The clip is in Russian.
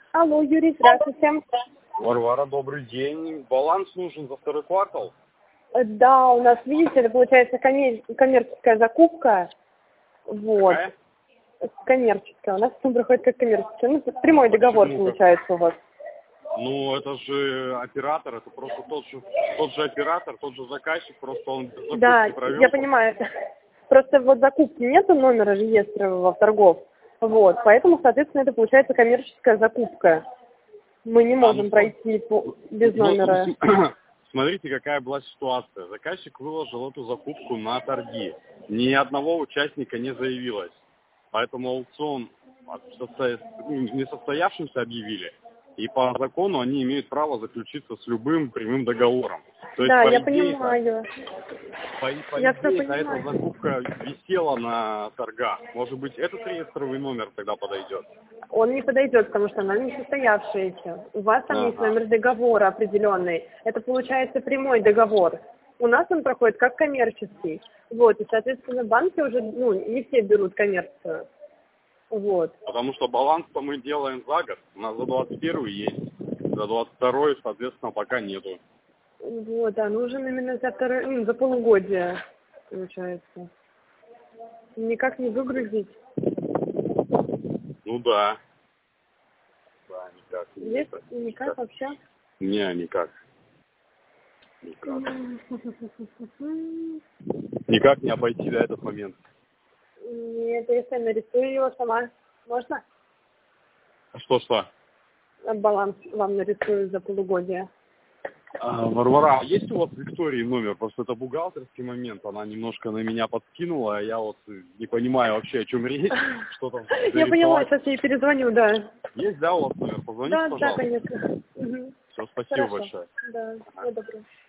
Алло, Юрий, здравствуйте. Варвара, добрый день. Баланс нужен за второй квартал? Да, у нас, видите, это получается коммерческая закупка. Вот. Какая? Коммерческая. У нас все проходит как коммерческая. Ну, прямой договор получается у вас. Ну, это же оператор, это просто тот же оператор, тот же заказчик, просто он без закупки Да, провел. я понимаю. Просто вот закупки нету номера реестра в торгов. Вот, поэтому, соответственно, это получается коммерческая закупка. Мы не можем пройти без номера. Смотрите, какая была ситуация. Заказчик выложил эту закупку на торги. Ни одного участника не заявилось. Поэтому аукцион несостоявшимся объявили. И по закону они имеют право заключиться с любым прямым договором. То есть, Да, я идее, понимаю. По идее, эта закупка висела на торгах. Может быть, этот реестровый номер тогда подойдет? Он не подойдет, потому что она не состоявшаяся. У вас там есть номер договора определенный. Это получается прямой договор. У нас он проходит как коммерческий. Вот, и, соответственно, банки уже, не все берут коммерцию. Вот. Потому что баланс-то мы делаем за год. У нас за 21-й есть. За 22-й, соответственно, пока нету. Вот, да, нужен именно за полугодие, получается. Никак не выгрузить. Ну да. Да, никак. Есть? Никак вообще? Не, никак. Никак не обойти до этот момент. Нет, если я нарисую его сама, можно? Что? Баланс вам нарисую за полугодие. Варвара, есть у вас Виктории номер? Просто это бухгалтерский момент, она немножко на меня подкинула, а я вот не понимаю вообще, о чем речь, что там. Я поняла, сейчас я ей перезвоню, да. Есть, да, у вас номер? Позвоните, пожалуйста. Да, конечно. Все, спасибо большое. Да, всего доброго.